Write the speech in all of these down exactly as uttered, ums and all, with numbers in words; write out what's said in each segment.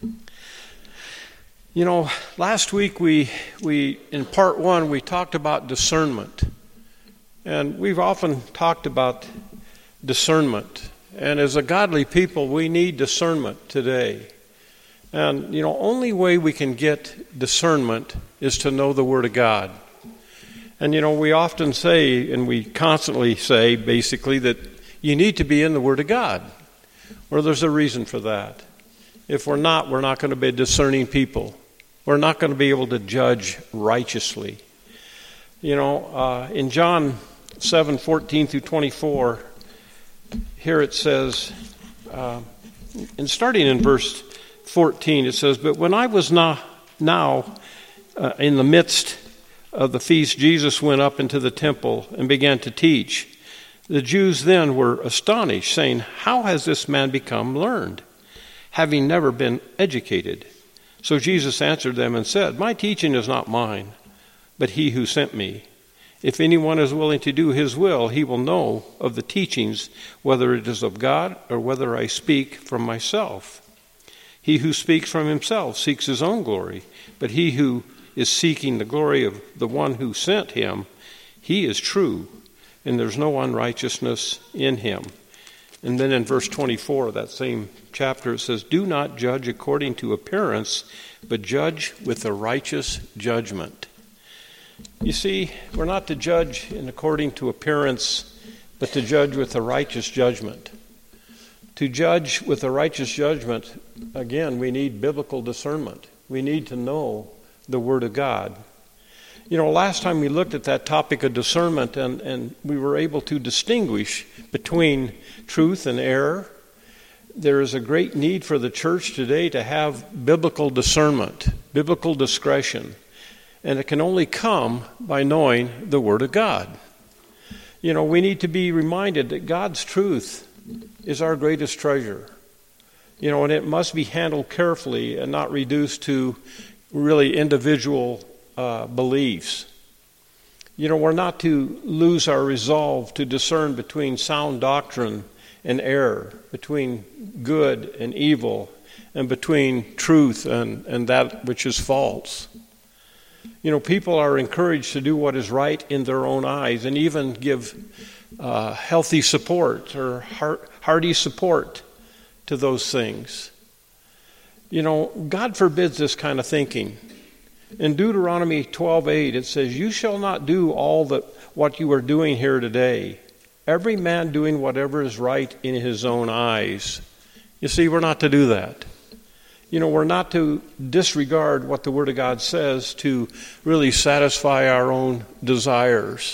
You know, last week we, we in part one, we talked about discernment. And we've often talked about discernment. And as a godly people, we need discernment today. And, you know, only way we can get discernment is to know the Word of God. And, you know, we often say, and we constantly say, basically, that you need to be in the Word of God. Well, there's a reason for that. If we're not, we're not going to be discerning people. We're not going to be able to judge righteously. You know, uh, in John seven fourteen through twenty-four, here it says, uh, and starting in verse fourteen, it says, "But when I was not now uh, in the midst of the feast, Jesus went up into the temple and began to teach. The Jews then were astonished, saying, 'How has this man become learned, having never been educated?' So Jesus answered them and said, 'My teaching is not mine, but he who sent me. If anyone is willing to do his will, he will know of the teachings, whether it is of God or whether I speak from myself. He who speaks from himself seeks his own glory, but he who is seeking the glory of the one who sent him, he is true, and there's no unrighteousness in him.'" And then in verse twenty-four, that same chapter, it says, "Do not judge according to appearance, but judge with a righteous judgment." You see, we're not to judge in according to appearance, but to judge with a righteous judgment. To judge with a righteous judgment, again, we need biblical discernment. We need to know the Word of God. You know, last time we looked at that topic of discernment, and, and we were able to distinguish between truth and error. There is a great need for the church today to have biblical discernment, biblical discretion, and it can only come by knowing the Word of God. You know, we need to be reminded that God's truth is our greatest treasure. You know, and it must be handled carefully and not reduced to really individual uh, beliefs. You know, we're not to lose our resolve to discern between sound doctrine and error, between good and evil, and between truth and, and that which is false. You know, people are encouraged to do what is right in their own eyes and even give uh, healthy support or heart, hearty support to those things. You know, God forbids this kind of thinking. In Deuteronomy twelve eight, it says, "You shall not do all that what you are doing here today, every man doing whatever is right in his own eyes." You see, we're not to do that. You know, we're not to disregard what the Word of God says to really satisfy our own desires.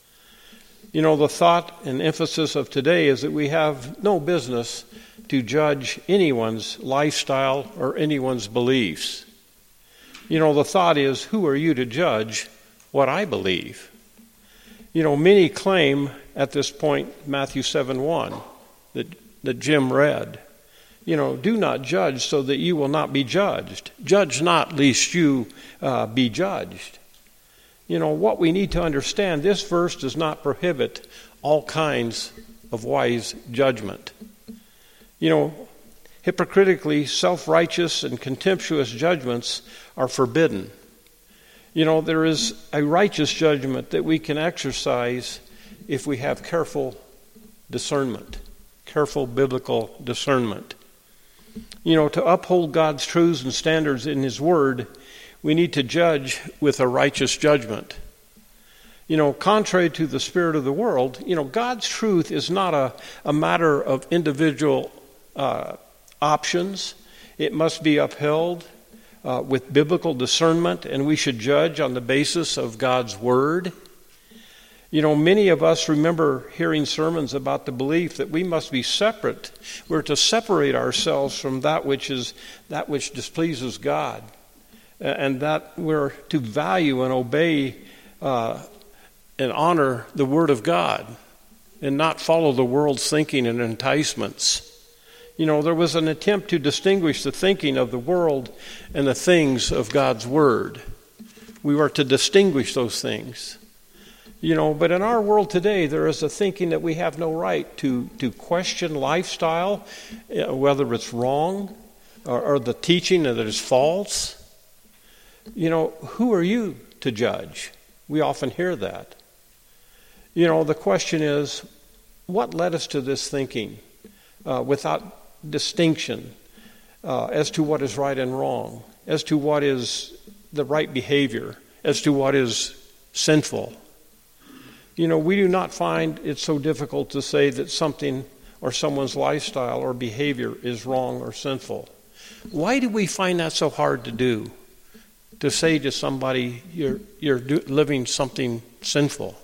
You know, the thought and emphasis of today is that we have no business to judge anyone's lifestyle or anyone's beliefs. You know, the thought is, who are you to judge what I believe? You know, many claim at this point, Matthew seven one, that, that Jim read, you know, "Do not judge so that you will not be judged. Judge not, lest you uh, be judged." You know, what we need to understand, this verse does not prohibit all kinds of wise judgment. You know, hypocritically, self-righteous and contemptuous judgments are forbidden. You know, there is a righteous judgment that we can exercise if we have careful discernment, careful biblical discernment. You know, to uphold God's truths and standards in His Word, we need to judge with a righteous judgment. You know, contrary to the spirit of the world, you know, God's truth is not a, a matter of individual uh, options. It must be upheld uh, with biblical discernment, and we should judge on the basis of God's Word. You know, many of us remember hearing sermons about the belief that we must be separate. We're to separate ourselves from that which is that which displeases God, and that we're to value and obey uh, and honor the Word of God and not follow the world's thinking and enticements. You know, there was an attempt to distinguish the thinking of the world and the things of God's Word. We were to distinguish those things. You know, but in our world today, there is a thinking that we have no right to, to question lifestyle, whether it's wrong, or, or the teaching that is false, you know, who are you to judge? We often hear that. You know, the question is, what led us to this thinking uh, without distinction uh, as to what is right and wrong, as to what is the right behavior, as to what is sinful? You know, we do not find it so difficult to say that something or someone's lifestyle or behavior is wrong or sinful. Why do we find that so hard to do? To say to somebody, you're, you're do, living something sinful.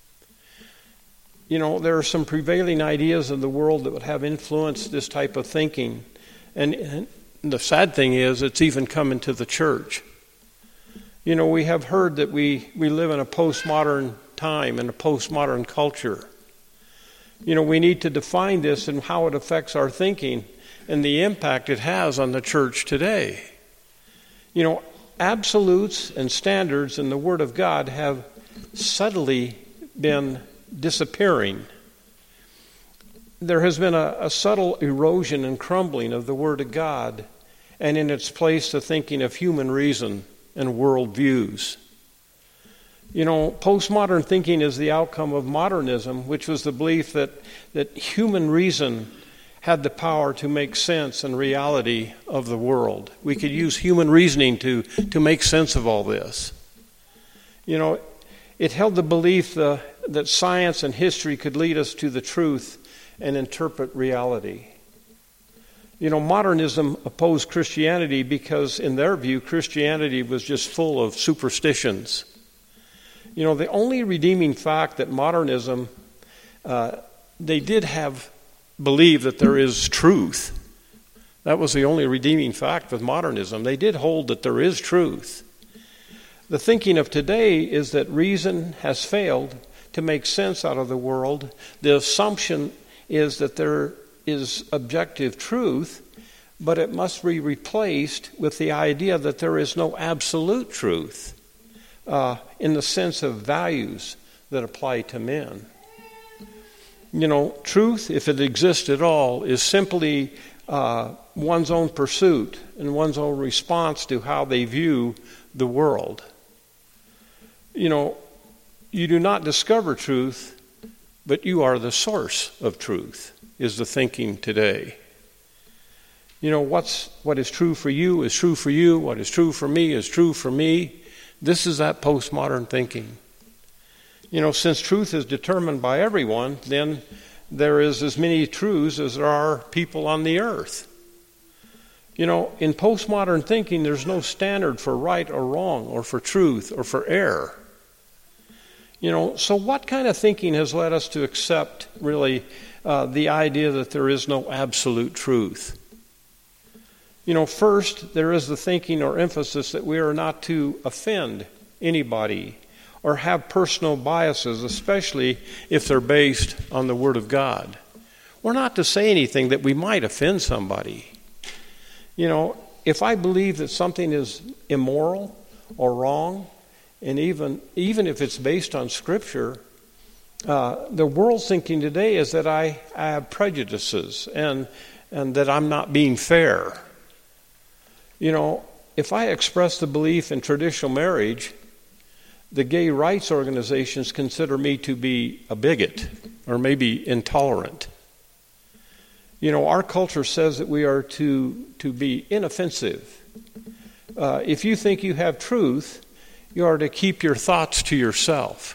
You know, there are some prevailing ideas in the world that would have influenced this type of thinking. And, and the sad thing is, it's even come into the church. You know, we have heard that we, we live in a postmodern time, in a postmodern culture. You know, we need to define this and how it affects our thinking and the impact it has on the church today. You know, absolutes and standards in the Word of God have subtly been disappearing. There has been a, a subtle erosion and crumbling of the Word of God, and in its place the thinking of human reason and world views. You know, postmodern thinking is the outcome of modernism, which was the belief that, that human reason had the power to make sense and reality of the world. We could use human reasoning to, to make sense of all this. You know, it held the belief uh, that science and history could lead us to the truth and interpret reality. You know, modernism opposed Christianity because, in their view, Christianity was just full of superstitions. You know, the only redeeming fact that modernism, uh, they did have, believe that there is truth. That was the only redeeming fact with modernism. They did hold that there is truth. The thinking of today is that reason has failed to make sense out of the world. The assumption is that there is objective truth, but it must be replaced with the idea that there is no absolute truth uh, in the sense of values that apply to men. You know, truth, if it exists at all, is simply uh, one's own pursuit and one's own response to how they view the world. You know, you do not discover truth, but you are the source of truth, is the thinking today. You know, what's what is true for you is true for you. What is true for me is true for me. This is that postmodern thinking. You know, since truth is determined by everyone, then there is as many truths as there are people on the earth. You know, in postmodern thinking, there's no standard for right or wrong or for truth or for error. You know, so what kind of thinking has led us to accept, really, uh, the idea that there is no absolute truth? You know, first, there is the thinking or emphasis that we are not to offend anybody or have personal biases, especially if they're based on the Word of God. We're not to say anything that we might offend somebody. You know, if I believe that something is immoral or wrong, and even even if it's based on Scripture, uh, the world's thinking today is that I, I have prejudices and and that I'm not being fair. You know, if I express the belief in traditional marriage, the gay rights organizations consider me to be a bigot or maybe intolerant. You know, our culture says that we are to, to be inoffensive. Uh, if you think you have truth, you are to keep your thoughts to yourself.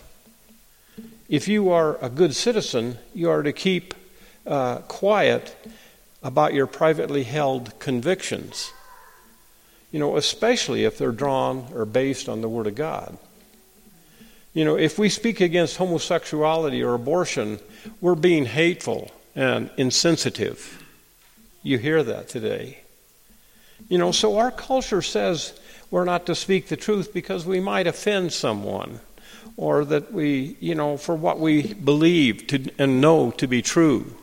If you are a good citizen, you are to keep uh, quiet about your privately held convictions. You know, especially if they're drawn or based on the Word of God. You know, if we speak against homosexuality or abortion, we're being hateful and insensitive. You hear that today. You know, so our culture says we're not to speak the truth because we might offend someone, or that we, you know, for what we believe to, and know to be true.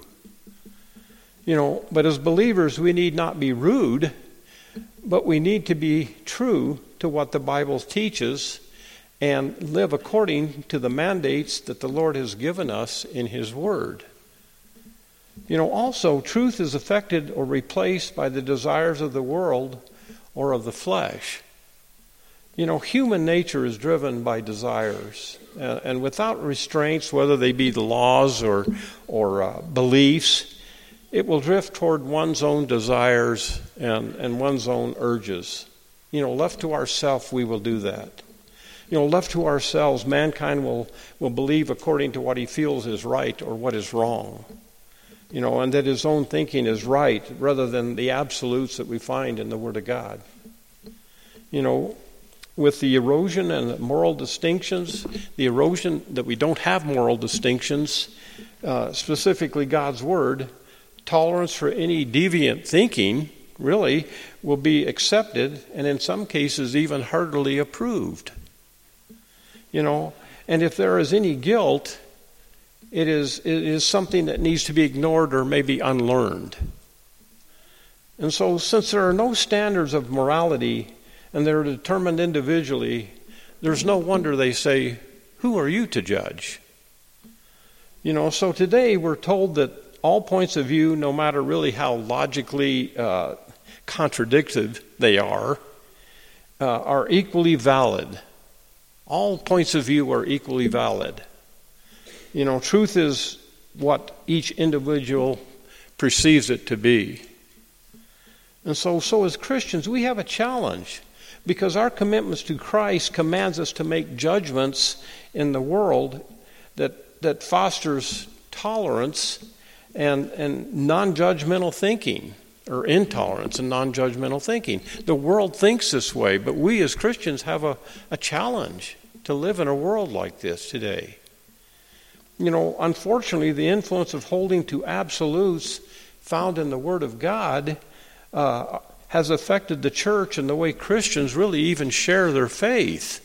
You know, but as believers, we need not be rude, but we need to be true to what the Bible teaches and live according to the mandates that the Lord has given us in His Word. You know, also, truth is affected or replaced by the desires of the world or of the flesh. You know, human nature is driven by desires, uh, and without restraints, whether they be the laws or or uh, beliefs, it will drift toward one's own desires and, and one's own urges. You know, left to ourselves, we will do that. You know, left to ourselves, mankind will, will believe according to what he feels is right or what is wrong. You know, and that his own thinking is right rather than the absolutes that we find in the Word of God. You know, with the erosion and the moral distinctions, the erosion that we don't have moral distinctions, uh, specifically God's Word, tolerance for any deviant thinking really will be accepted and in some cases even heartily approved. You know, and if there is any guilt, it is it is something that needs to be ignored or maybe unlearned. And so since there are no standards of morality and they're determined individually, there's no wonder they say, who are you to judge? You know, so today we're told that all points of view, no matter really how logically uh, contradictive they are, uh, are equally valid. All points of view are equally valid. You know, truth is what each individual perceives it to be. And so, so as Christians, we have a challenge because our commitments to Christ commands us to make judgments in the world that, that fosters tolerance and, and non-judgmental thinking, or intolerance and non-judgmental thinking. The world thinks this way, but we as Christians have a, a challenge to live in a world like this today. You know, unfortunately, the influence of holding to absolutes found in the Word of God uh, has affected the church and the way Christians really even share their faith.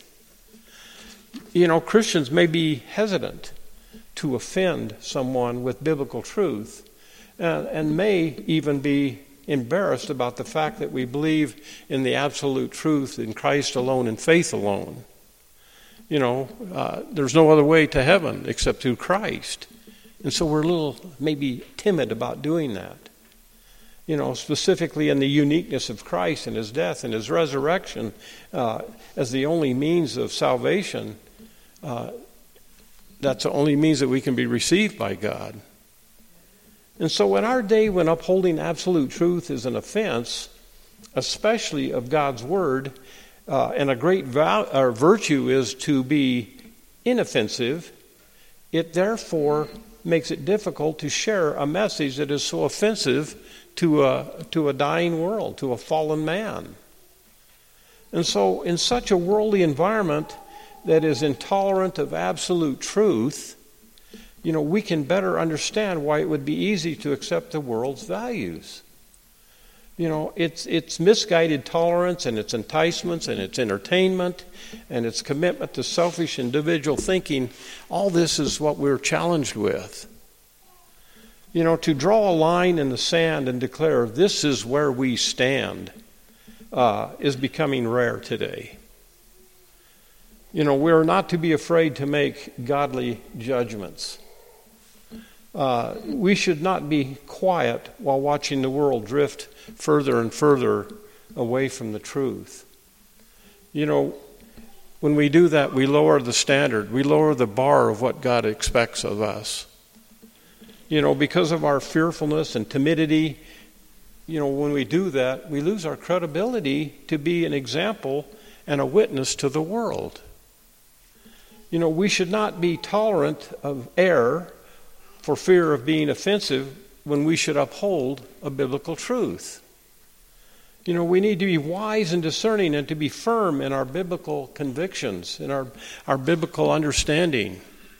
You know, Christians may be hesitant to offend someone with biblical truth and, and may even be embarrassed about the fact that we believe in the absolute truth in Christ alone and faith alone. You know, uh, there's no other way to heaven except through Christ. And so we're a little maybe timid about doing that. You know, specifically in the uniqueness of Christ and His death and His resurrection uh, as the only means of salvation. Uh, that's the only means that we can be received by God. And so in our day when upholding absolute truth is an offense, especially of God's Word, Uh, and a great val- or virtue is to be inoffensive, it therefore makes it difficult to share a message that is so offensive to a, to a dying world, to a fallen man. And so in such a worldly environment that is intolerant of absolute truth, you know, we can better understand why it would be easy to accept the world's values. You know, it's it's misguided tolerance and its enticements and its entertainment and its commitment to selfish individual thinking. All this is what we're challenged with. You know, to draw a line in the sand and declare this is where we stand uh, is becoming rare today. You know, we're not to be afraid to make godly judgments. Uh, we should not be quiet while watching the world drift further and further away from the truth. You know, when we do that, we lower the standard. We lower the bar of what God expects of us. You know, because of our fearfulness and timidity, you know, when we do that, we lose our credibility to be an example and a witness to the world. You know, we should not be tolerant of error for fear of being offensive when we should uphold a biblical truth. You know, we need to be wise and discerning and to be firm in our biblical convictions, in our, our biblical understanding.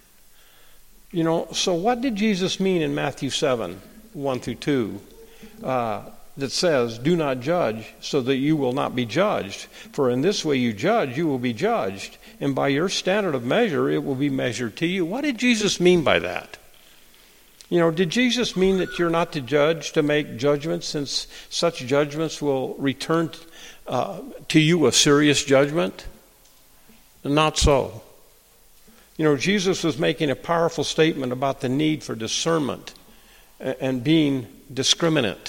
You know, so what did Jesus mean in Matthew seven, one through two, uh, that says, do not judge so that you will not be judged. For in this way you judge, you will be judged. And by your standard of measure, it will be measured to you. What did Jesus mean by that? You know, did Jesus mean that you're not to judge, to make judgments, since such judgments will return uh, to you a serious judgment? Not so. You know, Jesus was making a powerful statement about the need for discernment and being discriminate.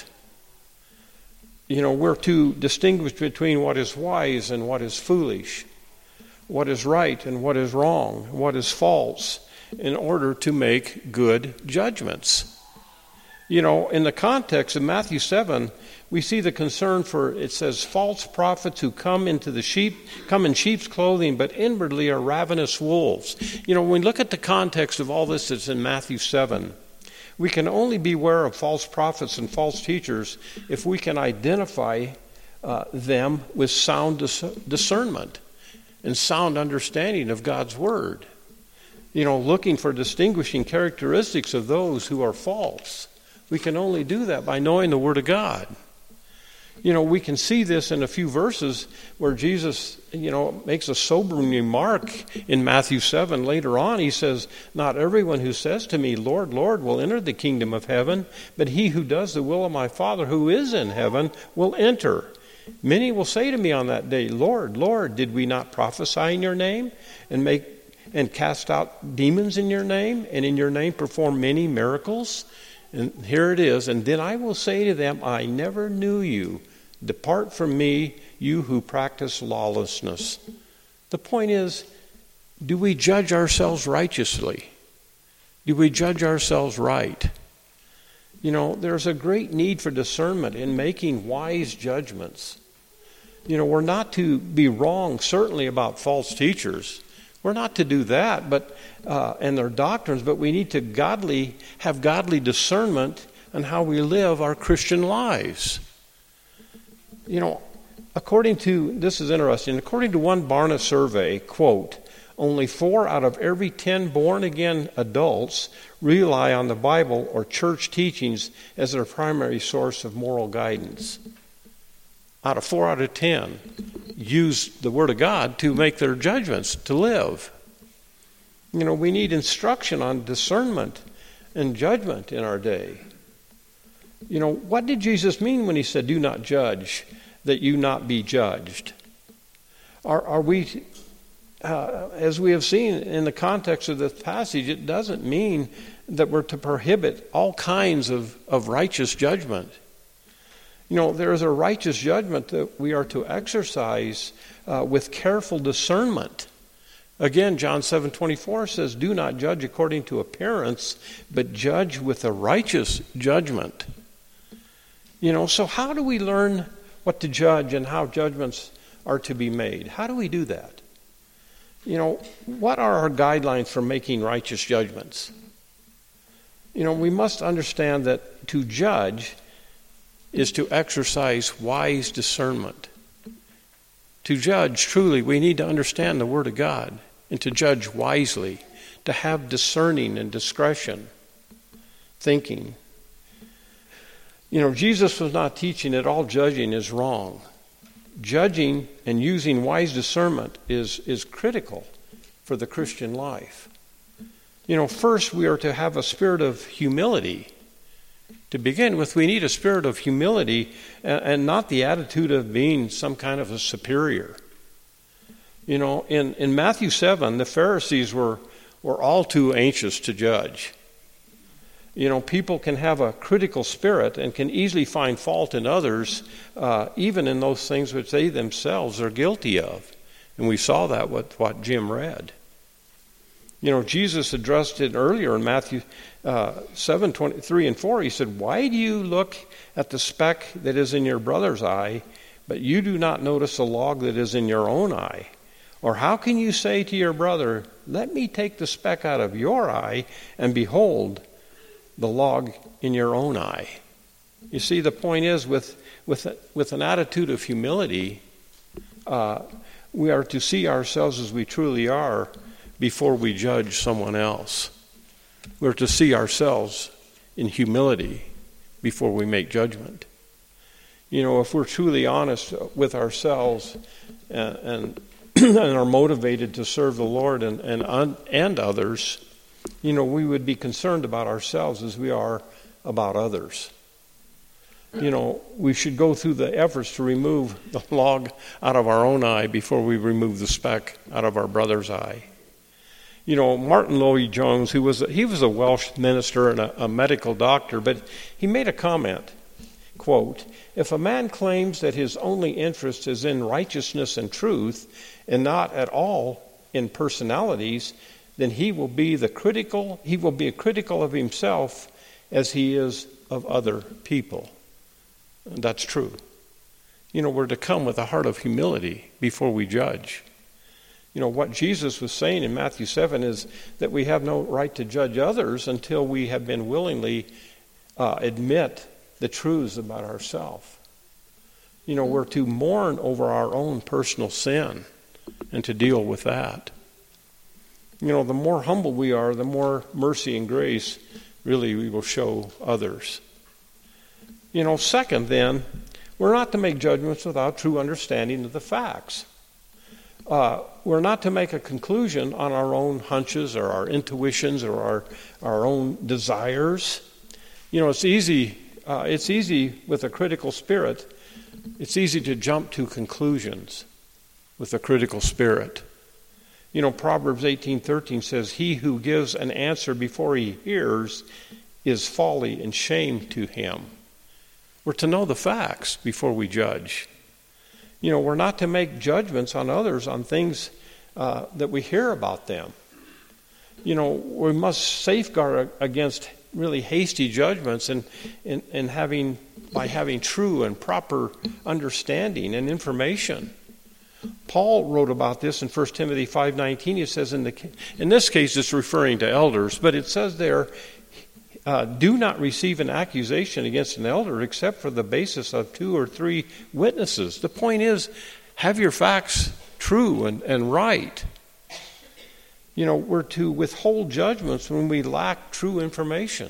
You know, we're to distinguish between what is wise and what is foolish, what is right and what is wrong, what is false, in order to make good judgments. You know, in the context of Matthew seven, we see the concern for, it says, false prophets who come into the sheep, come in sheep's clothing, but inwardly are ravenous wolves. You know, when we look at the context of all this that's in Matthew seven, we can only beware of false prophets and false teachers if we can identify uh, them with sound dis- discernment and sound understanding of God's Word. You know, looking for distinguishing characteristics of those who are false. We can only do that by knowing the Word of God. You know, we can see this in a few verses where Jesus, you know, makes a sobering remark in Matthew seven. Later on, he says, "Not everyone who says to me, 'Lord, Lord,' will enter the kingdom of heaven, but he who does the will of my Father who is in heaven will enter. Many will say to me on that day, 'Lord, Lord, did we not prophesy in your name and make and cast out demons in your name, and in your name perform many miracles?' And here it is, 'And then I will say to them, I never knew you. Depart from me, you who practice lawlessness.'" The point is, do we judge ourselves righteously? Do we judge ourselves right? You know, there's a great need for discernment in making wise judgments. You know, we're not to be wrong, certainly, about false teachers. We're not to do that, but uh, and their doctrines, but we need to godly have godly discernment on how we live our Christian lives. You know, according to, this is interesting, according to one Barna survey, quote, "Only four out of every ten born-again adults rely on the Bible or church teachings as their primary source of moral guidance." Out of four out of ten use the Word of God to make their judgments, to live. You know, we need instruction on discernment and judgment in our day. You know, what did Jesus mean when he said, "Do not judge, that you not be judged"? Are, are we, uh, as we have seen in the context of this passage, it doesn't mean that we're to prohibit all kinds of, of righteous judgment. You know, there is a righteous judgment that we are to exercise uh, with careful discernment. Again, John seven twenty-four says, "Do not judge according to appearance, but judge with a righteous judgment." You know, so how do we learn what to judge and how judgments are to be made? How do we do that? You know, what are our guidelines for making righteous judgments? You know, we must understand that to judge is to exercise wise discernment. To judge, truly, we need to understand the Word of God and to judge wisely, to have discerning and discretion, thinking. You know, Jesus was not teaching that all judging is wrong. Judging and using wise discernment is, is critical for the Christian life. You know, first we are to have a spirit of humility. To begin with, we need a spirit of humility and, and not the attitude of being some kind of a superior. You know, in, in Matthew seven, the Pharisees were, were all too anxious to judge. You know, people can have a critical spirit and can easily find fault in others, uh, even in those things which they themselves are guilty of. And we saw that with what Jim read. You know, Jesus addressed it earlier in Matthew uh, seven, twenty-three and four. He said, "Why do you look at the speck that is in your brother's eye, but you do not notice the log that is in your own eye? Or how can you say to your brother, 'Let me take the speck out of your eye,' and behold, the log in your own eye?" You see, the point is, with with with an attitude of humility, uh, we are to see ourselves as we truly are before we judge someone else. We're to see ourselves in humility before we make judgment. You know, if we're truly honest with ourselves and and, and are motivated to serve the Lord and, and and others, you know, we would be concerned about ourselves as we are about others. You know, we should go through the efforts to remove the log out of our own eye before we remove the speck out of our brother's eye. You know, Martin Lloyd-Jones, who was a, he was a Welsh minister and a, a medical doctor, but he made a comment, quote, "If a man claims that his only interest is in righteousness and truth and not at all in personalities, then he will be the critical, he will be critical of himself as he is of other people." And that's true. You know, we're to come with a heart of humility before we judge. You know, what Jesus was saying in Matthew seven is that we have no right to judge others until we have been willingly uh, admit the truths about ourselves. You know, we're to mourn over our own personal sin and to deal with that. You know, the more humble we are, the more mercy and grace really we will show others. You know, second then, we're not to make judgments without true understanding of the facts. Uh, we're not to make a conclusion on our own hunches or our intuitions or our, our own desires. You know, it's easy, uh, it's easy with a critical spirit, it's easy to jump to conclusions with a critical spirit. You know, Proverbs eighteen thirteen says, "He who gives an answer before he hears is folly and shame to him." We're to know the facts before we judge. You know, we're not to make judgments on others on things uh, that we hear about them. You know, we must safeguard against really hasty judgments and, and, and having by having true and proper understanding and information. Paul wrote about this in First Timothy five nineteen. He says, in, the, in this case it's referring to elders, but it says there, Uh, do not receive an accusation against an elder except for the basis of two or three witnesses. The point is, have your facts true and, and right. You know, we're to withhold judgments when we lack true information.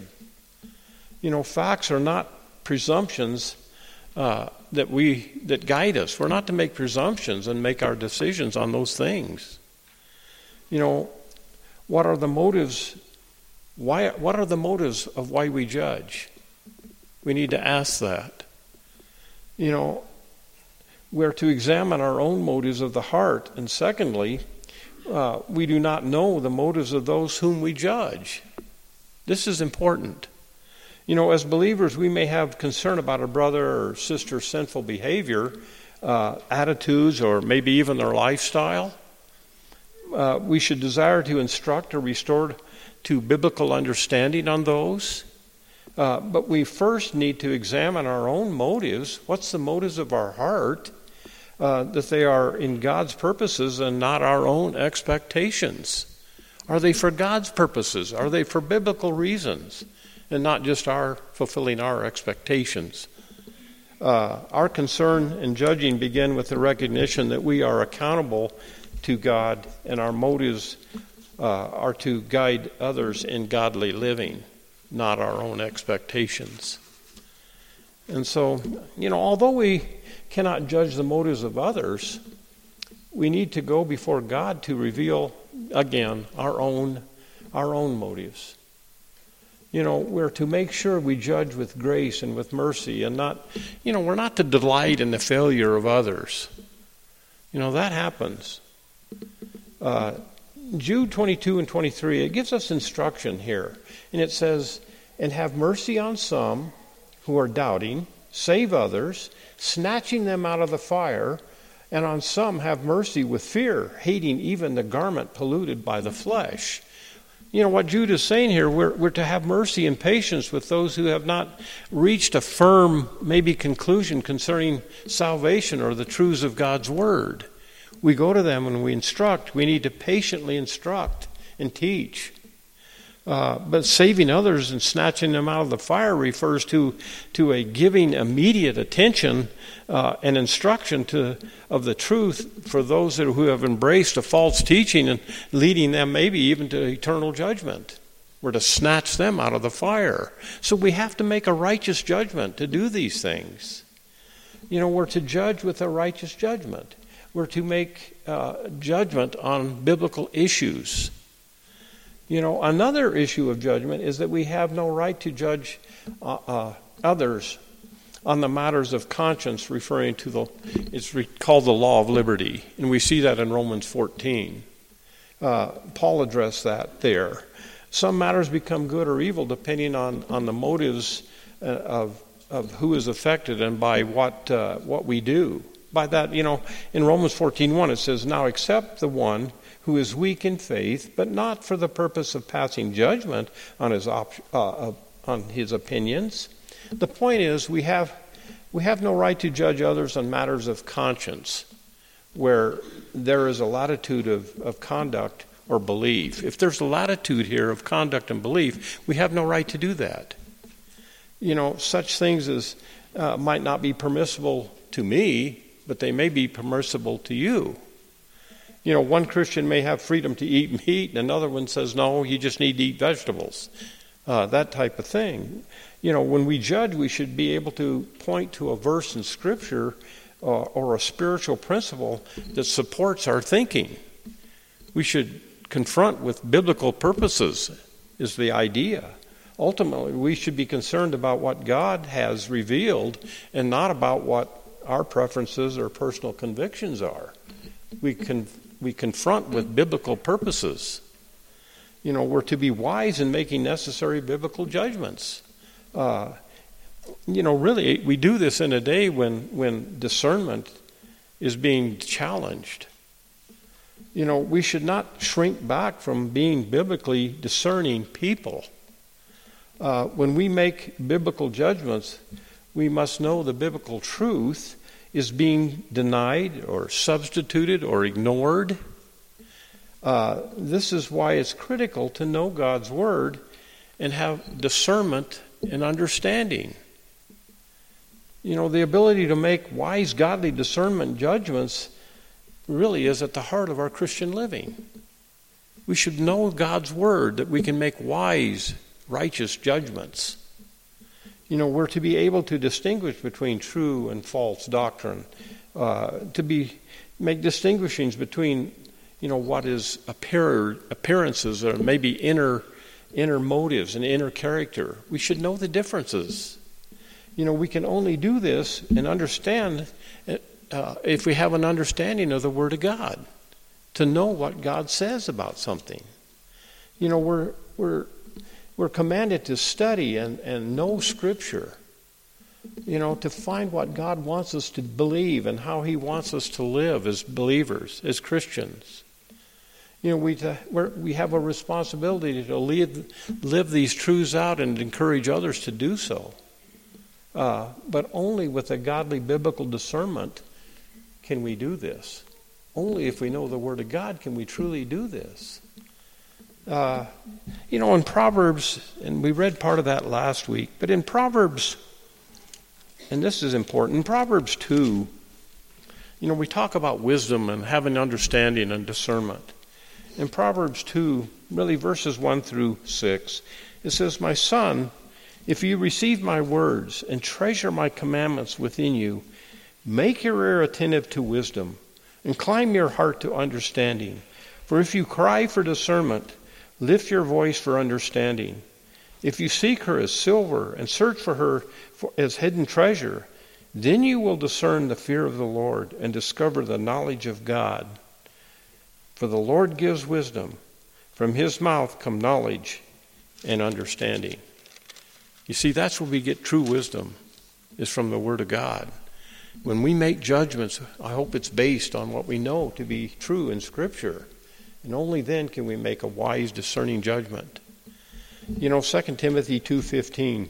You know, facts are not presumptions uh, that we that guide us. We're not to make presumptions and make our decisions on those things. You know, what are the motives? Why, what are the motives of why we judge? We need to ask that. You know, we're to examine our own motives of the heart. And secondly, uh, we do not know the motives of those whom we judge. This is important. You know, as believers, we may have concern about a brother or sister's sinful behavior, uh, attitudes, or maybe even their lifestyle. Uh, we should desire to instruct or restore to biblical understanding on those. Uh, but we first need to examine our own motives. What's the motives of our heart? Uh, that they are in God's purposes and not our own expectations. Are they for God's purposes? Are they for biblical reasons? And not just our fulfilling our expectations. Uh, our concern in judging begin with the recognition that we are accountable to God, and our motives uh, are to guide others in godly living, not our own expectations. And so, you know, although we cannot judge the motives of others, we need to go before God to reveal, again, our own, our own motives. You know, we're to make sure we judge with grace and with mercy and not, you know, we're not to delight in the failure of others. You know, that happens. Uh, Jude twenty-two and twenty-three, it gives us instruction here. And it says, "And have mercy on some who are doubting, save others, snatching them out of the fire, and on some have mercy with fear, hating even the garment polluted by the flesh." You know, what Jude is saying here, we're, we're to have mercy and patience with those who have not reached a firm, maybe, conclusion concerning salvation or the truths of God's Word. We go to them and we instruct. We need to patiently instruct and teach. Uh, but saving others and snatching them out of the fire refers to, to a giving immediate attention uh, and instruction to of the truth for those that, who have embraced a false teaching and leading them maybe even to eternal judgment. We're to snatch them out of the fire. So we have to make a righteous judgment to do these things. You know, we're to judge with a righteous judgment. We're to make uh, judgment on biblical issues. You know, another issue of judgment is that we have no right to judge uh, uh, others on the matters of conscience, referring to the, it's re- called the law of liberty. And we see that in Romans fourteen. Uh, Paul addressed that there. Some matters become good or evil depending on, on the motives of of who is affected and by what uh, what we do. By that, you know, in Romans fourteen one it says, "Now accept the one who is weak in faith, but not for the purpose of passing judgment on his op- uh, uh, on his opinions." The point is, we have we have no right to judge others on matters of conscience, where there is a latitude of, of conduct or belief. If there's a latitude here of conduct and belief, we have no right to do that. You know, such things as uh, might not be permissible to me, but they may be permissible to you. You know, one Christian may have freedom to eat meat, and another one says, no, you just need to eat vegetables. Uh, that type of thing. You know, when we judge, we should be able to point to a verse in Scripture uh, or a spiritual principle that supports our thinking. We should confront with biblical purposes, is the idea. Ultimately, we should be concerned about what God has revealed and not about what our preferences or personal convictions are. We can we confront with biblical purposes. You know, we're to be wise in making necessary biblical judgments. Uh, you know, really, we do this in a day when when discernment is being challenged. You know, we should not shrink back from being biblically discerning people. Uh, when we make biblical judgments, we must know the biblical truth is being denied or substituted or ignored. Uh, this is why it's critical to know God's Word and have discernment and understanding. You know, the ability to make wise, godly discernment judgments really is at the heart of our Christian living. We should know God's Word that we can make wise, righteous judgments. You know, we're to be able to distinguish between true and false doctrine, uh, to be make distinguishings between, you know, what is appear, appearances or maybe inner inner motives and inner character. We should know the differences. You know, we can only do this and understand uh, if we have an understanding of the Word of God, to know what God says about something. You know, we're we're We're commanded to study and, and know Scripture, you know, to find what God wants us to believe and how He wants us to live as believers, as Christians. You know, we to, we're, we have a responsibility to live, live these truths out and encourage others to do so. Uh, but only with a godly biblical discernment can we do this. Only if we know the Word of God can we truly do this. Uh, you know, in Proverbs, and we read part of that last week, but in Proverbs, and this is important, in Proverbs two, you know, we talk about wisdom and having understanding and discernment. In Proverbs two, really verses one through six, it says, "My son, if you receive my words and treasure my commandments within you, make your ear attentive to wisdom, incline your heart to understanding. For if you cry for discernment, lift your voice for understanding. If you seek her as silver and search for her for, as hidden treasure, then you will discern the fear of the Lord and discover the knowledge of God. For the Lord gives wisdom. From his mouth come knowledge and understanding." You see, that's where we get true wisdom, is from the Word of God. When we make judgments, I hope it's based on what we know to be true in Scripture. And only then can we make a wise, discerning judgment. You know, Second Timothy two fifteen,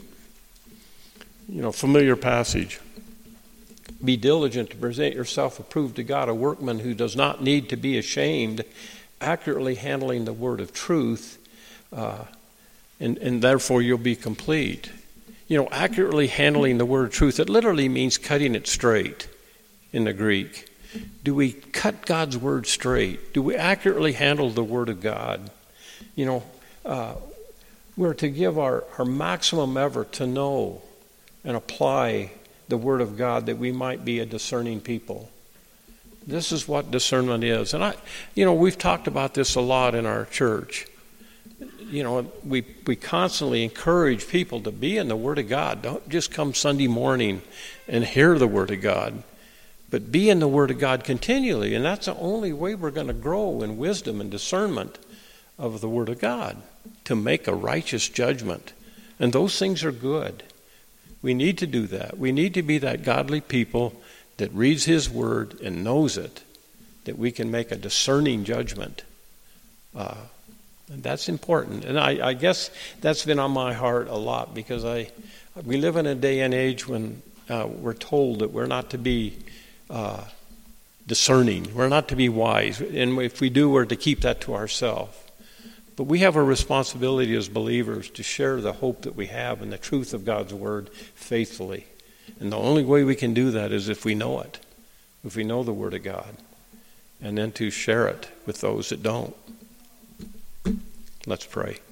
you know, familiar passage. "Be diligent to present yourself approved to God, a workman who does not need to be ashamed, accurately handling the word of truth, uh, and, and therefore you'll be complete." You know, accurately handling the word of truth, it literally means cutting it straight in the Greek. Do we cut God's word straight? Do we accurately handle the Word of God? You know, uh, we're to give our, our maximum effort to know and apply the Word of God that we might be a discerning people. This is what discernment is. And, I, you know, we've talked about this a lot in our church. You know, we, we constantly encourage people to be in the Word of God. Don't just come Sunday morning and hear the Word of God. but be in the Word of God continually. And that's the only way we're going to grow in wisdom and discernment of the Word of God, to make a righteous judgment. And those things are good. We need to do that. We need to be that godly people that reads His Word and knows it, that we can make a discerning judgment. Uh, and that's important. And I, I guess that's been on my heart a lot, because I we live in a day and age when uh, we're told that we're not to be uh, discerning. We're not to be wise. And if we do, we're to keep that to ourselves. But we have a responsibility as believers to share the hope that we have and the truth of God's Word faithfully. And the only way we can do that is if we know it, if we know the Word of God, and then to share it with those that don't. Let's pray.